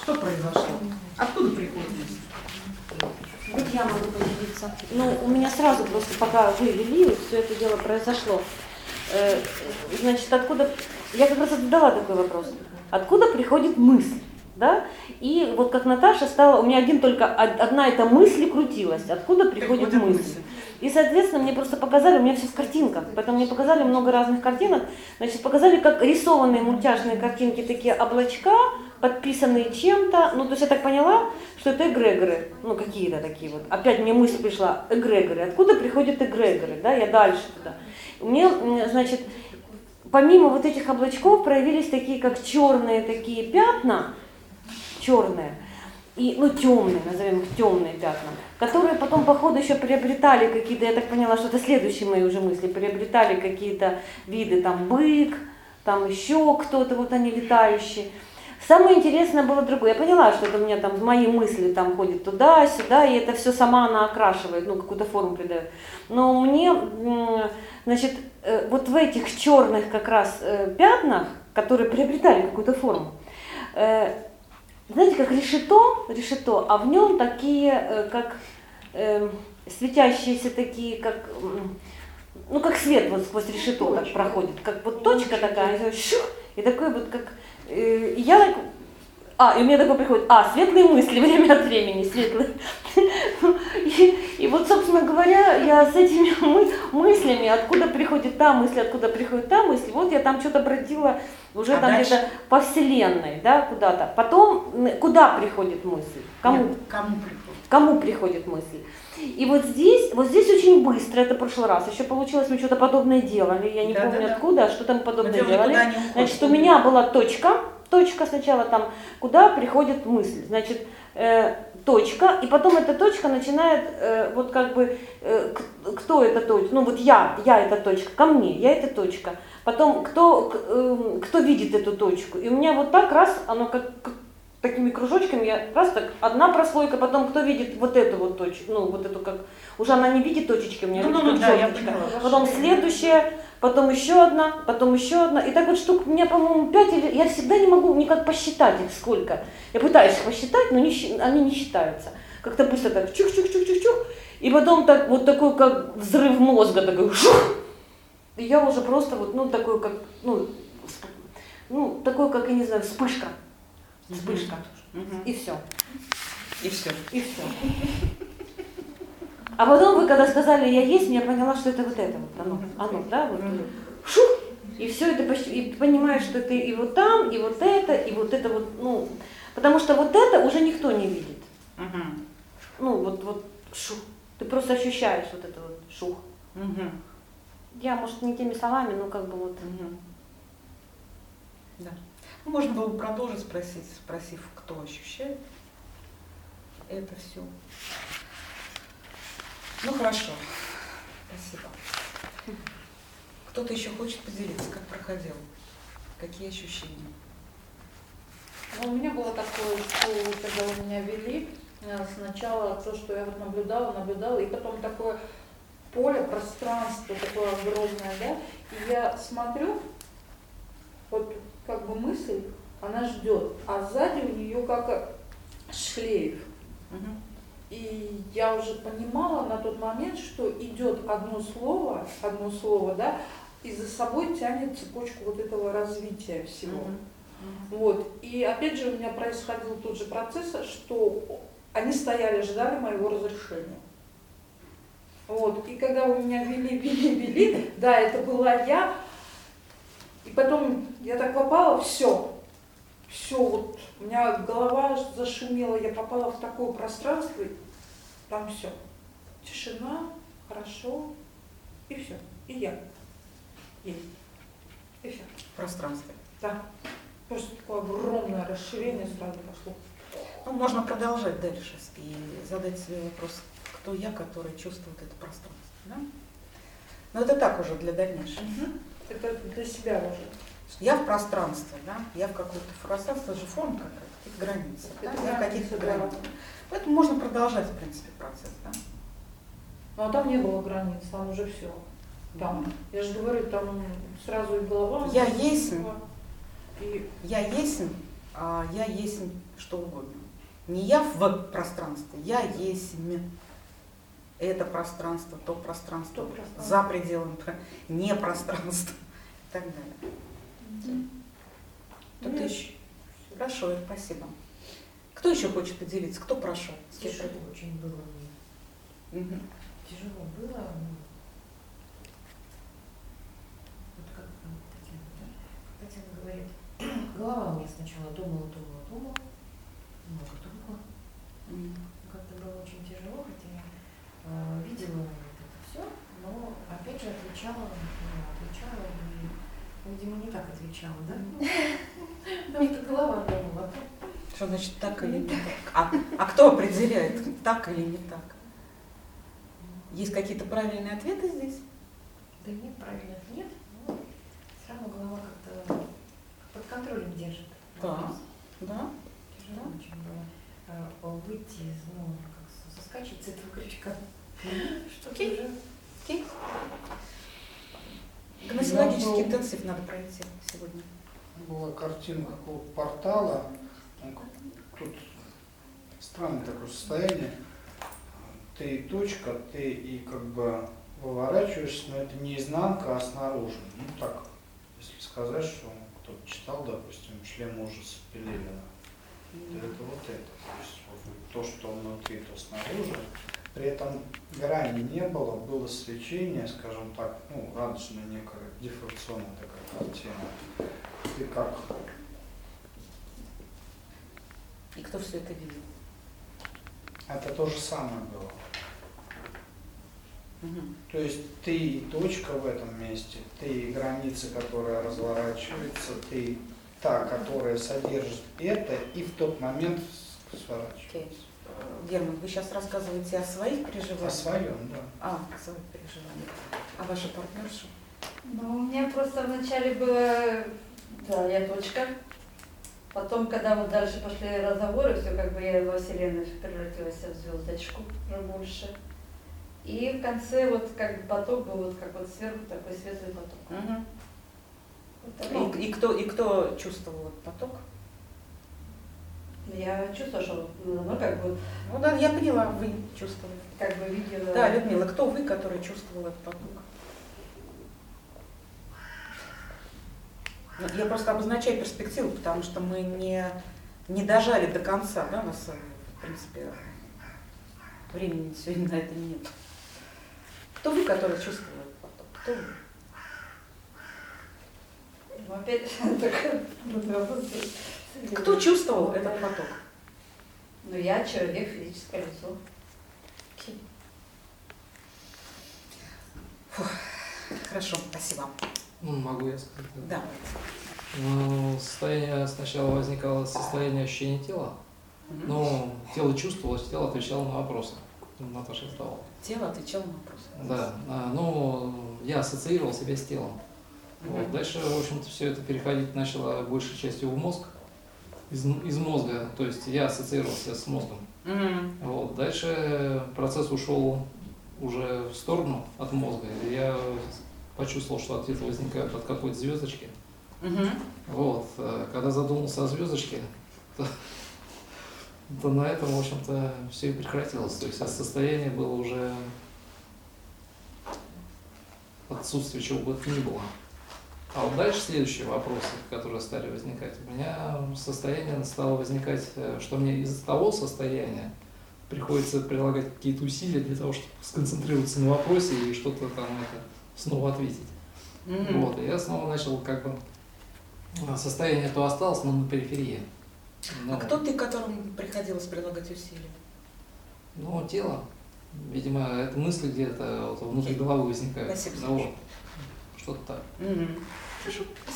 Что произошло? Откуда приходит мысль? Вот я могу поделиться. Ну, у меня сразу просто, пока вы вели, все это дело произошло. Значит, откуда... Я как раз задала такой вопрос. Откуда приходит мысль? Да? И вот как Наташа стала, у меня одна эта мысль крутилась. Откуда приходит мысль? И, соответственно, мне просто показали, у меня все в картинках, поэтому мне показали много разных картинок. Значит, показали, как рисованные мультяшные картинки, такие облачка, подписанные чем-то. Ну, то есть я так поняла, что это эгрегоры, ну, какие-то такие вот. Опять мне мысль пришла, эгрегоры. Откуда приходят эгрегоры? Да, я дальше туда. Мне, значит, помимо вот этих облачков проявились такие, как черные такие пятна, черные, и, ну, темные, назовем их темные пятна, которые потом по ходу еще приобретали какие-то, я так поняла, что это следующие мои уже мысли, приобретали какие-то виды, там, бык, там еще кто-то, вот они летающие. Самое интересное было другое. Я поняла, что это у меня там мои мысли там ходят туда-сюда, и это все сама она окрашивает, ну, какую-то форму придает. Но мне, значит, вот в этих черных как раз пятнах, которые приобретали какую-то форму, знаете, как решето, а в нем такие, как светящиеся такие, как, ну, как свет вот сквозь решето так проходит, как вот точка такая, шух, и такой вот как, и я так, и у меня такое приходит, светлые мысли, время от времени, светлые. И вот, собственно говоря, я с этими мыслями, откуда приходит та мысль, вот я там что-то бродила уже там где-то по вселенной, да, куда-то. Потом, куда приходит мысль? Кому приходит мысль? И вот здесь очень быстро, это в прошлый раз, еще получилось, мы что-то подобное делали, я не помню откуда, что там подобное делали. Значит, у меня была точка сначала там, куда приходит мысль, значит, точка, и потом эта точка начинает, вот как бы, кто эта точка, ну вот я эта точка, ко мне, я эта точка, потом кто видит эту точку, и у меня вот так раз, оно как такими кружочками, я раз так, одна прослойка, потом кто видит вот эту вот точку, ну вот эту как, уже она не видит точечки, у меня видит точечка, потом следующая, потом еще одна, и так вот штук, у меня, по-моему, 5, или я всегда не могу никак посчитать их сколько, я пытаюсь их посчитать, но они не считаются, как-то быстро так, чух-чух-чух-чух-чух, и потом так, вот такой, как взрыв мозга, такой, шух, и я уже просто вот, ну, такой, как, такой, как, я не знаю, вспышка. И все. И все. А потом вы, когда сказали «я есть», я поняла, что это вот это вот, оно, да, вот, шух, и все это почти, и понимаешь, что ты и вот там, и вот это вот, ну, потому что вот это уже никто не видит. Ну, вот шух, ты просто ощущаешь вот это вот шух. Я, может, не теми словами, но как бы вот. Да. Ну, можно было бы продолжить, спросив, кто ощущает это все. Ну хорошо, спасибо. Кто-то еще хочет поделиться, как проходил, какие ощущения? Ну, у меня было такое, что когда вы меня вели, сначала то, что я вот наблюдала, и потом такое поле, пространство такое огромное, да, и я смотрю, вот как бы мысль, она ждет, а сзади у нее как шлейф. И я уже понимала на тот момент, что идет одно слово, да, и за собой тянет цепочку вот этого развития всего. Вот. И опять же у меня происходил тот же процесс, что они стояли, ждали моего разрешения. Вот. И когда у меня вели, да, это была я. И потом я так попала, все, вот, у меня голова зашумела, я попала в такое пространство, там все, тишина, хорошо, и все, и я есть, и все. В пространстве. Да, просто такое огромное расширение сразу пошло. Ну, можно продолжать дальше и задать себе вопрос, кто я, который чувствует это пространство, да? Но это так уже для дальнейшего. Это для себя уже. Я в пространстве, да? Я в каком-то пространстве, это же форма какая-то, границы, да? Я в каких-то границах. Поэтому можно продолжать, в принципе, процесс, да? Ну, а там не было границ, там уже все. Там, я же говорю, там сразу и голова. Я есть, и... я есть, а я есть что угодно. Не я в пространстве, я есть это пространство, то пространство, То пространство. за пределами не пространства и так далее. Тут Ну, еще. Хорошо, Ир, спасибо. Кто еще хочет поделиться? Кто прошел? Тяжело очень было мне. Мгм. Тяжело было. Вот как Татьяна, да? Татьяна говорит, голова у меня сначала думала. Много думала. Мгм. Как-то было очень тяжело, хотя я видела вот это все, но опять же отвечала, и, видимо, не так отвечала, да? Потому что голова думала. Что значит так или не так? А кто определяет, так или не так? Есть какие-то правильные ответы здесь? Да нет, правильных нет, но все равно голова как-то под контролем держит. Да. Да? Тяжело очень было выйти из, как соскочить с этого крючка. Что Окей. уже Окей. Гносеологический интенсив надо пройти сегодня. Была картинка какого-то портала. Тут странное такое состояние. Ты и точка, ты и как бы выворачиваешься, но это не изнанка, а снаружи. Ну так, если сказать, что кто-то читал, допустим, «Шлем ужаса» Пелевина, то это вот это. То есть вот то, что внутри, то снаружи. При этом грани не было, было свечение, скажем так, радужная некая дифракционная такая картина. Ты как? И кто все это видел? Это то же самое было. Мгм. То есть ты и точка в этом месте, ты и граница, которая разворачивается, ты та, которая содержит это, и в тот момент сворачивается. Окей. Герман, вы сейчас рассказываете о своих О переживаниях? своем, да. О своих переживаниях. А ваша партнерша? Ну, у меня просто вначале было, да, я точка. Потом, когда вот дальше пошли разговоры, все как бы я во Вселенной превратилась в звездочку уже больше. И в конце вот как бы поток был вот как вот сверху такой светлый поток. Мгм. Вот, ну, И кто чувствовал этот поток? я чувствую, что ну, как бы, Ну да, я поняла, вы чувствовали. как бы видела. Да, Людмила, кто вы, который чувствовал этот поток? Ну, я просто обозначаю перспективу, потому что мы не дожали до конца, да, у нас, в принципе, времени сегодня на это нет. Кто вы, который чувствовал этот поток? Кто вы? Ну, опять такой вопрос. Кто чувствовал этот поток? Ну, я человек, физическое лицо. Хорошо, спасибо. Могу я сказать? Да. Ну, состояние сначала возникало состояние ощущения тела, Мгм. но тело чувствовалось, тело отвечало на вопросы. Наташа задавала. Тело отвечало на вопрос. Да, я ассоциировал себя с телом. Вот. Мгм. Дальше, в общем-то, все это переходить начало большей частью в мозг, из мозга, то есть я ассоциировался с мозгом. Мгм. Вот. Дальше процесс ушел уже в сторону от мозга, и я почувствовал, что ответы возникают от какой-то звездочки. Мгм. Вот. Когда задумался о звездочке, то на этом, в общем-то, все и прекратилось. То есть состояние было уже отсутствие чего бы то ни было. А вот дальше следующие вопросы, которые стали возникать. У меня состояние стало возникать, что мне из того состояния приходится прилагать какие-то усилия для того, чтобы сконцентрироваться на вопросе и что-то там снова ответить. Мгм. Вот, и я снова начал состояние то осталось, но на периферии. А кто ты, которому приходилось прилагать усилия? Ну, тело. Видимо, это мысли где-то вот внутри головы возникают. Спасибо, Ну, вот. Что-то так. Мгм. Хорошо.